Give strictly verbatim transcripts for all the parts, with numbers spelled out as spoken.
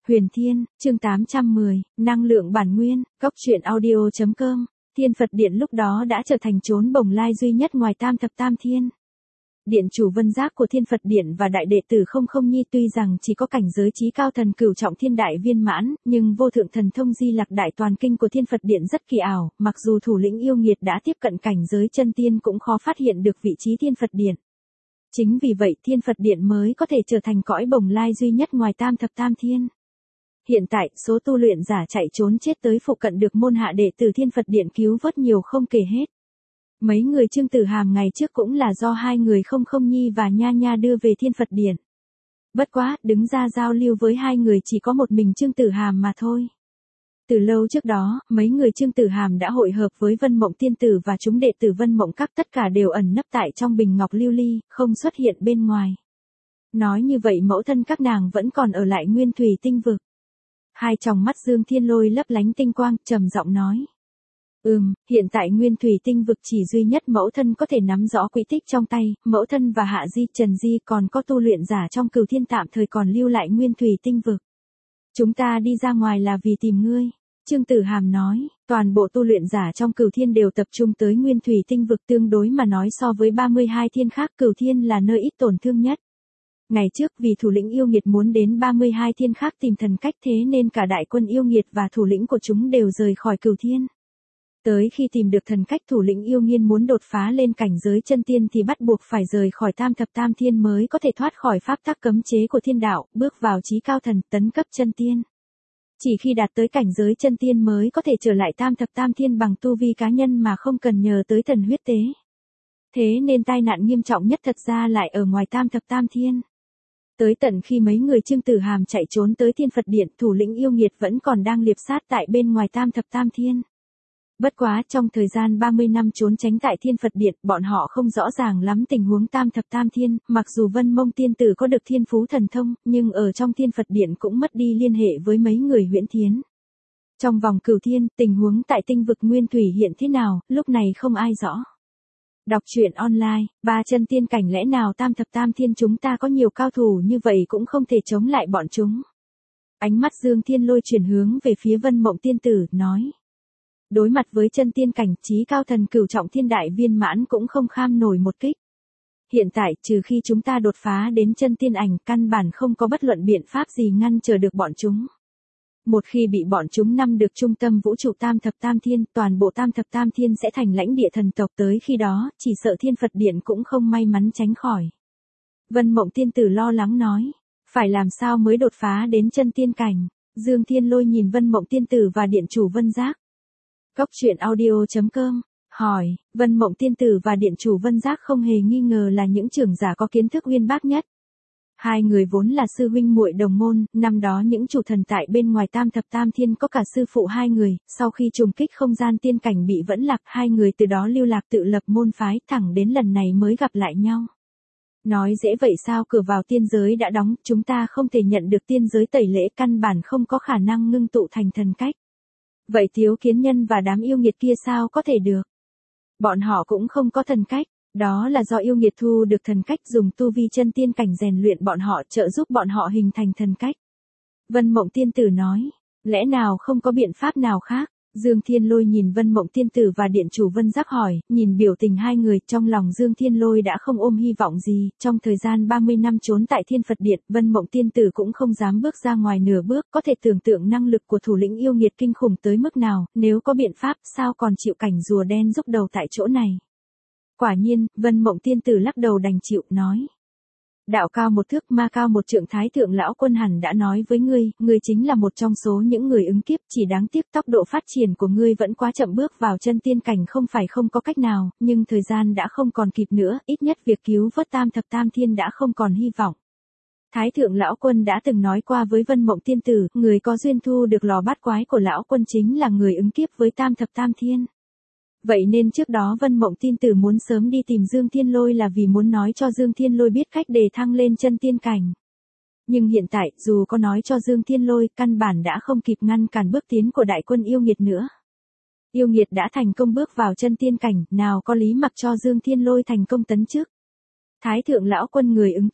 Huyền Thiên, chương tám trăm mười, năng lượng bản nguyên, góc truyện audio.com. Thiên Phật Điện lúc đó đã trở thành chốn bồng lai duy nhất ngoài tam thập tam thiên. Điện chủ Vân Giác của Thiên Phật Điện và đại đệ tử Không Không Nhi tuy rằng chỉ có cảnh giới chí cao thần cửu trọng thiên đại viên mãn, nhưng vô thượng thần thông di lạc đại toàn kinh của Thiên Phật Điện rất kỳ ảo, mặc dù thủ lĩnh yêu nghiệt đã tiếp cận cảnh giới chân tiên cũng khó phát hiện được vị trí Thiên Phật Điện. Chính vì vậy Thiên Phật Điện mới có thể trở thành cõi bồng lai duy nhất ngoài tam thập tam thiên. Hiện tại, số tu luyện giả chạy trốn chết tới phụ cận được môn hạ đệ tử Thiên Phật Điện cứu vớt nhiều không kể hết. Mấy người Trương Tử Hàm ngày trước cũng là do hai người Không Không Nhi và Nha Nha đưa về Thiên Phật Điện. Bất quá, đứng ra giao lưu với hai người chỉ có một mình Trương Tử Hàm mà thôi. Từ lâu trước đó, mấy người Trương Tử Hàm đã hội hợp với Vân Mộng Tiên Tử và chúng đệ tử Vân Mộng Các, tất cả đều ẩn nấp tại trong bình ngọc lưu ly, không xuất hiện bên ngoài. Nói như vậy mẫu thân các nàng vẫn còn ở lại Nguyên Thủy Tinh Vực. Hai tròng mắt Dương Thiên Lôi lấp lánh tinh quang, trầm giọng nói. Ừm, hiện tại Nguyên Thủy Tinh Vực chỉ duy nhất mẫu thân có thể nắm rõ quỹ tích trong tay, mẫu thân và Hạ Di, Trần Di còn có tu luyện giả trong Cửu Thiên tạm thời còn lưu lại Nguyên Thủy Tinh Vực. Chúng ta đi ra ngoài là vì tìm ngươi. Trương Tử Hàm nói, toàn bộ tu luyện giả trong Cửu Thiên đều tập trung tới Nguyên Thủy Tinh Vực, tương đối mà nói so với ba mươi hai thiên khác Cửu Thiên là nơi ít tổn thương nhất. Ngày trước vì thủ lĩnh yêu nghiệt muốn đến ba mươi hai thiên khác tìm thần cách, thế nên cả đại quân yêu nghiệt và thủ lĩnh của chúng đều rời khỏi Cửu Thiên. Tới khi tìm được thần cách thủ lĩnh yêu nghiên muốn đột phá lên cảnh giới chân tiên thì bắt buộc phải rời khỏi tam thập tam thiên mới có thể thoát khỏi pháp tắc cấm chế của thiên đạo, bước vào chí cao thần, tấn cấp chân tiên. Chỉ khi đạt tới cảnh giới chân tiên mới có thể trở lại tam thập tam thiên bằng tu vi cá nhân mà không cần nhờ tới thần huyết tế. Thế nên tai nạn nghiêm trọng nhất thật ra lại ở ngoài tam thập tam thiên. Tới tận khi mấy người Trương Tử Hàm chạy trốn tới Thiên Phật Điện, thủ lĩnh yêu nghiệt vẫn còn đang liệp sát tại bên ngoài tam thập tam thiên. Bất quá trong thời gian ba mươi năm trốn tránh tại Thiên Phật Điện, bọn họ không rõ ràng lắm tình huống tam thập tam thiên, mặc dù Vân Mông Tiên Tử có được thiên phú thần thông, nhưng ở trong Thiên Phật Điện cũng mất đi liên hệ với mấy người Huyễn Thiến. Trong vòng Cửu Thiên, tình huống tại tinh vực Nguyên Thủy hiện thế nào, lúc này không ai rõ. Đọc truyện online, ba chân tiên cảnh lẽ nào tam thập tam thiên chúng ta có nhiều cao thủ như vậy cũng không thể chống lại bọn chúng. Ánh mắt Dương Thiên Lôi chuyển hướng về phía Vân Mộng Tiên Tử, nói. Đối mặt với chân tiên cảnh, chí cao thần cửu trọng thiên đại viên mãn cũng không kham nổi một kích. Hiện tại, trừ khi chúng ta đột phá đến chân tiên ảnh, căn bản không có bất luận biện pháp gì ngăn trở được bọn chúng. Một khi bị bọn chúng nắm được trung tâm vũ trụ tam thập tam thiên, toàn bộ tam thập tam thiên sẽ thành lãnh địa thần tộc, tới khi đó, chỉ sợ Thiên Phật Điện cũng không may mắn tránh khỏi. Vân Mộng Tiên Tử lo lắng nói, phải làm sao mới đột phá đến chân tiên cảnh? Dương Thiên Lôi nhìn Vân Mộng Tiên Tử và Điện chủ Vân Giác. Góc truyện audio.com, hỏi, Vân Mộng Tiên Tử và Điện chủ Vân Giác không hề nghi ngờ là những trưởng giả có kiến thức uyên bác nhất. Hai người vốn là sư huynh muội đồng môn, năm đó những chủ thần tại bên ngoài tam thập tam thiên có cả sư phụ hai người, sau khi trùng kích không gian tiên cảnh bị vẫn lạc, hai người từ đó lưu lạc tự lập môn phái, thẳng đến lần này mới gặp lại nhau. Nói dễ vậy sao, cửa vào tiên giới đã đóng, chúng ta không thể nhận được tiên giới tẩy lễ, căn bản không có khả năng ngưng tụ thành thần cách. Vậy Thiếu Kiến Nhân và đám yêu nghiệt kia sao có thể được? Bọn họ cũng không có thần cách. Đó là do yêu nghiệt thu được thần cách, dùng tu vi chân tiên cảnh rèn luyện bọn họ, trợ giúp bọn họ hình thành thần cách. Vân Mộng Tiên Tử nói, lẽ nào không có biện pháp nào khác? Dương Thiên Lôi nhìn Vân Mộng Tiên Tử và Điện chủ Vân Giác hỏi, nhìn biểu tình hai người, trong lòng Dương Thiên Lôi đã không ôm hy vọng gì, trong thời gian ba mươi năm trốn tại Thiên Phật Điện, Vân Mộng Tiên Tử cũng không dám bước ra ngoài nửa bước, có thể tưởng tượng năng lực của thủ lĩnh yêu nghiệt kinh khủng tới mức nào, nếu có biện pháp, sao còn chịu cảnh rùa đen rúc đầu tại chỗ này. Quả nhiên, Vân Mộng Tiên Tử lắc đầu đành chịu, nói. Đạo cao một thước, ma cao một trượng, Thái Thượng Lão Quân hẳn đã nói với ngươi, ngươi chính là một trong số những người ứng kiếp, chỉ đáng tiếc tốc độ phát triển của ngươi vẫn quá chậm, bước vào chân tiên cảnh không phải không có cách nào, nhưng thời gian đã không còn kịp nữa, ít nhất việc cứu vớt tam thập tam thiên đã không còn hy vọng. Thái Thượng Lão Quân đã từng nói qua với Vân Mộng Tiên Tử, người có duyên thu được lò bát quái của Lão Quân chính là người ứng kiếp với tam thập tam thiên. Vậy nên trước đó Vân Mộng Tiên Tử muốn sớm đi tìm Dương Thiên Lôi là vì muốn nói cho Dương Thiên Lôi biết cách đề thăng lên chân tiên cảnh. Nhưng hiện tại, dù có nói cho Dương Thiên Lôi, căn bản đã không kịp ngăn cản bước tiến của đại quân yêu nghiệt nữa. Yêu nghiệt đã thành công bước vào chân tiên cảnh, nào có lý mặc cho Dương Thiên Lôi thành công tấn trước. Thái Thượng Lão Quân người ứng kiếp,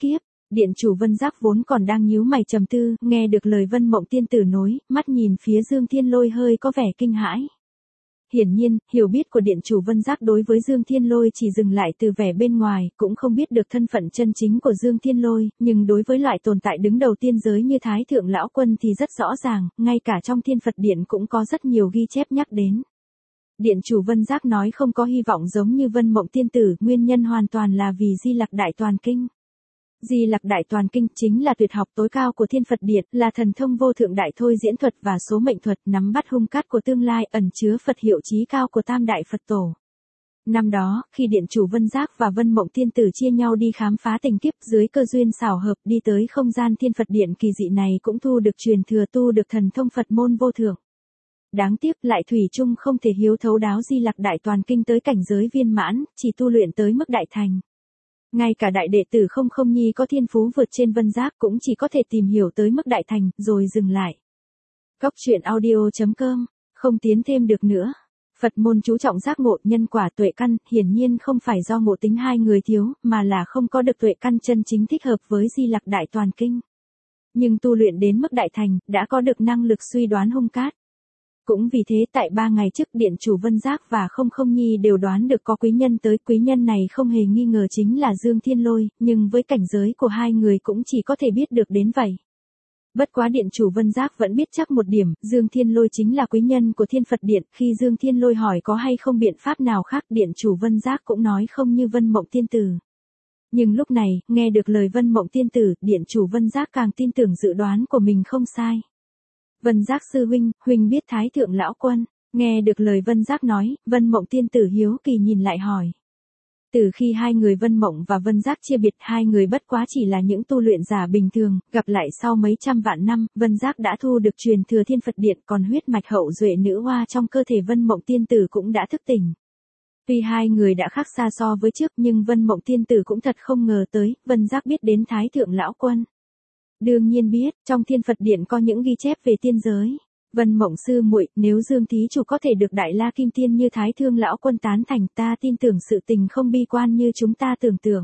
Điện chủ Vân Giác vốn còn đang nhíu mày trầm tư, nghe được lời Vân Mộng tiên tử nói, mắt nhìn phía Dương Thiên Lôi hơi có vẻ kinh hãi. Hiển nhiên, hiểu biết của điện chủ Vân Giác đối với Dương Thiên Lôi chỉ dừng lại từ vẻ bên ngoài, cũng không biết được thân phận chân chính của Dương Thiên Lôi, nhưng đối với loại tồn tại đứng đầu tiên giới như Thái Thượng Lão Quân thì rất rõ ràng, ngay cả trong Thiên Phật Điện cũng có rất nhiều ghi chép nhắc đến. Điện chủ Vân Giác nói không có hy vọng giống như Vân Mộng tiên tử, nguyên nhân hoàn toàn là vì Di Lặc Đại Toàn Kinh. Di Lặc Đại Toàn Kinh chính là tuyệt học tối cao của Thiên Phật Điện, là thần thông vô thượng đại thôi diễn thuật và số mệnh thuật, nắm bắt hung cát của tương lai, ẩn chứa Phật hiệu chí cao của Tam Đại Phật Tổ. Năm đó, khi điện chủ Vân Giác và Vân Mộng tiên tử chia nhau đi khám phá tình kiếp, dưới cơ duyên xảo hợp đi tới không gian Thiên Phật Điện kỳ dị này cũng thu được truyền thừa tu được thần thông Phật môn vô thượng. Đáng tiếc lại thủy chung không thể hiếu thấu đáo Di Lặc Đại Toàn Kinh tới cảnh giới viên mãn, chỉ tu luyện tới mức đại thành. Ngay cả đại đệ tử Không Không Nhi có thiên phú vượt trên Vân Giác cũng chỉ có thể tìm hiểu tới mức đại thành, rồi dừng lại. Góc truyện audio chấm com, không tiến thêm được nữa. Phật môn chú trọng giác ngộ nhân quả tuệ căn, hiển nhiên không phải do ngộ tính hai người thiếu, mà là không có được tuệ căn chân chính thích hợp với Di Lặc Đại Toàn Kinh. Nhưng tu luyện đến mức đại thành, đã có được năng lực suy đoán hung cát. Cũng vì thế tại ba ngày trước điện chủ Vân Giác và Không Không Nhi đều đoán được có quý nhân tới, quý nhân này không hề nghi ngờ chính là Dương Thiên Lôi, nhưng với cảnh giới của hai người cũng chỉ có thể biết được đến vậy. Bất quá điện chủ Vân Giác vẫn biết chắc một điểm, Dương Thiên Lôi chính là quý nhân của Thiên Phật Điện, khi Dương Thiên Lôi hỏi có hay không biện pháp nào khác, điện chủ Vân Giác cũng nói không như Vân Mộng tiên tử. Nhưng lúc này, nghe được lời Vân Mộng tiên tử, điện chủ Vân Giác càng tin tưởng dự đoán của mình không sai. Vân Giác sư huynh, huynh biết Thái Thượng Lão Quân. Nghe được lời Vân Giác nói, Vân Mộng tiên tử hiếu kỳ nhìn lại hỏi. Từ khi hai người Vân Mộng và Vân Giác chia biệt, hai người bất quá chỉ là những tu luyện giả bình thường, gặp lại sau mấy trăm vạn năm, Vân Giác đã thu được truyền thừa Thiên Phật Điện, còn huyết mạch hậu duệ nữ hoa trong cơ thể Vân Mộng tiên tử cũng đã thức tỉnh. Tuy hai người đã khác xa so với trước, nhưng Vân Mộng tiên tử cũng thật không ngờ tới, Vân Giác biết đến Thái Thượng Lão Quân. Đương nhiên biết, trong Thiên Phật Điện có những ghi chép về tiên giới. Vân Mộng sư muội, nếu Dương thí chủ có thể được Đại La Kim Tiên như Thái Thượng Lão Quân tán thành, ta tin tưởng sự tình không bi quan như chúng ta tưởng tượng.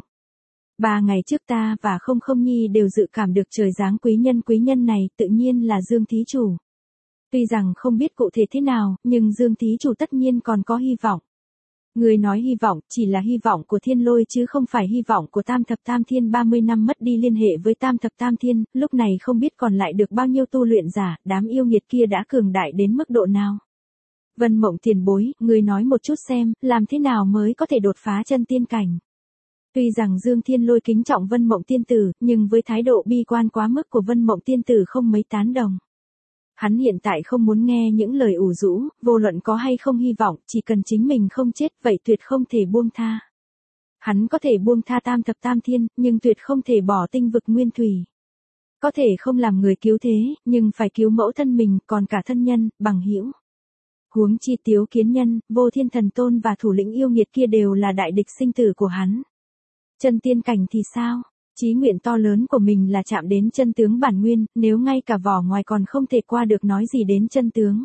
Ba ngày trước ta và Không Không Nhi đều dự cảm được trời giáng quý nhân, quý nhân này tự nhiên là Dương thí chủ. Tuy rằng không biết cụ thể thế nào, nhưng Dương thí chủ tất nhiên còn có hy vọng. Người nói hy vọng, chỉ là hy vọng của Thiên Lôi chứ không phải hy vọng của Tam Thập Tam Thiên. Ba mươi năm mất đi liên hệ với Tam Thập Tam Thiên, lúc này không biết còn lại được bao nhiêu tu luyện giả, đám yêu nghiệt kia đã cường đại đến mức độ nào. Vân Mộng tiền bối, người nói một chút xem, làm thế nào mới có thể đột phá chân tiên cảnh. Tuy rằng Dương Thiên Lôi kính trọng Vân Mộng tiên tử, nhưng với thái độ bi quan quá mức của Vân Mộng tiên tử không mấy tán đồng. Hắn hiện tại không muốn nghe những lời ủ rũ, vô luận có hay không hy vọng, chỉ cần chính mình không chết, vậy tuyệt không thể buông tha. Hắn có thể buông tha Tam Thập Tam Thiên, nhưng tuyệt không thể bỏ tinh vực nguyên thủy. Có thể không làm người cứu thế, nhưng phải cứu mẫu thân mình, còn cả thân nhân, bằng hữu. Huống chi Tiếu Kiến Nhân, Vô Thiên Thần Tôn và thủ lĩnh yêu nghiệt kia đều là đại địch sinh tử của hắn. Chân tiên cảnh thì sao? Chí nguyện to lớn của mình là chạm đến chân tướng bản nguyên, nếu ngay cả vỏ ngoài còn không thể qua được nói gì đến chân tướng.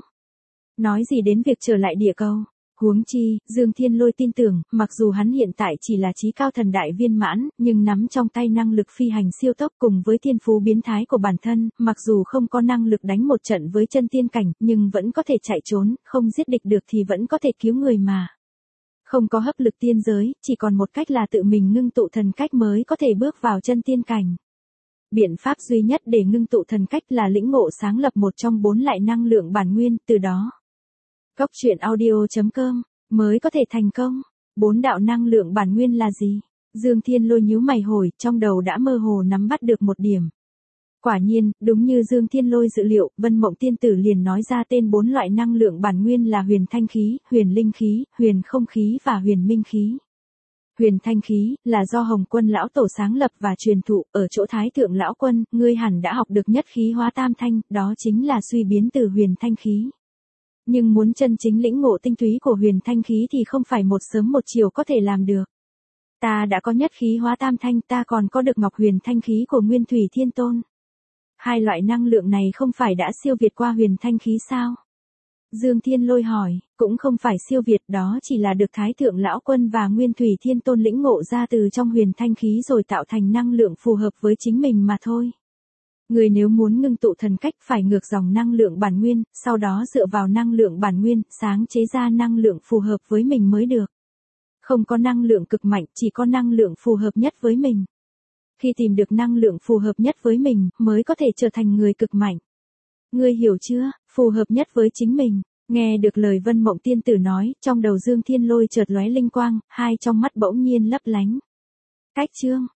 Nói gì đến việc trở lại địa cầu. Huống chi, Dương Thiên Lôi tin tưởng, mặc dù hắn hiện tại chỉ là chí cao thần đại viên mãn, nhưng nắm trong tay năng lực phi hành siêu tốc cùng với thiên phú biến thái của bản thân, mặc dù không có năng lực đánh một trận với chân tiên cảnh, nhưng vẫn có thể chạy trốn, không giết địch được thì vẫn có thể cứu người mà. Không có hấp lực tiên giới, chỉ còn một cách là tự mình ngưng tụ thần cách mới có thể bước vào chân tiên cảnh. Biện pháp duy nhất để ngưng tụ thần cách là lĩnh ngộ sáng lập một trong bốn loại năng lượng bản nguyên, từ đó. Góc truyện audio chấm com, mới có thể thành công. Bốn đạo năng lượng bản nguyên là gì? Dương Thiên Lôi nhíu mày hồi, trong đầu đã mơ hồ nắm bắt được một điểm. Quả nhiên, đúng như Dương Thiên Lôi dự liệu, Vân Mộng tiên tử liền nói ra tên bốn loại năng lượng bản nguyên là huyền thanh khí, huyền linh khí, huyền không khí và huyền minh khí. Huyền thanh khí, là do Hồng Quân Lão Tổ sáng lập và truyền thụ, ở chỗ Thái Thượng Lão Quân, ngươi hẳn đã học được nhất khí hóa tam thanh, đó chính là suy biến từ huyền thanh khí. Nhưng muốn chân chính lĩnh ngộ tinh túy của huyền thanh khí thì không phải một sớm một chiều có thể làm được. Ta đã có nhất khí hóa tam thanh, ta còn có được ngọc huyền thanh khí của Nguyên Thủy Thiên Tôn. Hai loại năng lượng này không phải đã siêu việt qua huyền thanh khí sao? Dương Thiên Lôi hỏi, cũng không phải siêu việt, đó chỉ là được Thái Thượng Lão Quân và Nguyên Thủy Thiên Tôn lĩnh ngộ ra từ trong huyền thanh khí rồi tạo thành năng lượng phù hợp với chính mình mà thôi. Người nếu muốn ngưng tụ thần cách phải ngược dòng năng lượng bản nguyên, sau đó dựa vào năng lượng bản nguyên, sáng chế ra năng lượng phù hợp với mình mới được. Không có năng lượng cực mạnh, chỉ có năng lượng phù hợp nhất với mình. Khi tìm được năng lượng phù hợp nhất với mình, mới có thể trở thành người cực mạnh. Ngươi hiểu chưa, phù hợp nhất với chính mình. Nghe được lời Vân Mộng Tiên Tử nói, trong đầu Dương Thiên Lôi chợt lóe linh quang, hai trong mắt bỗng nhiên lấp lánh. Cách chương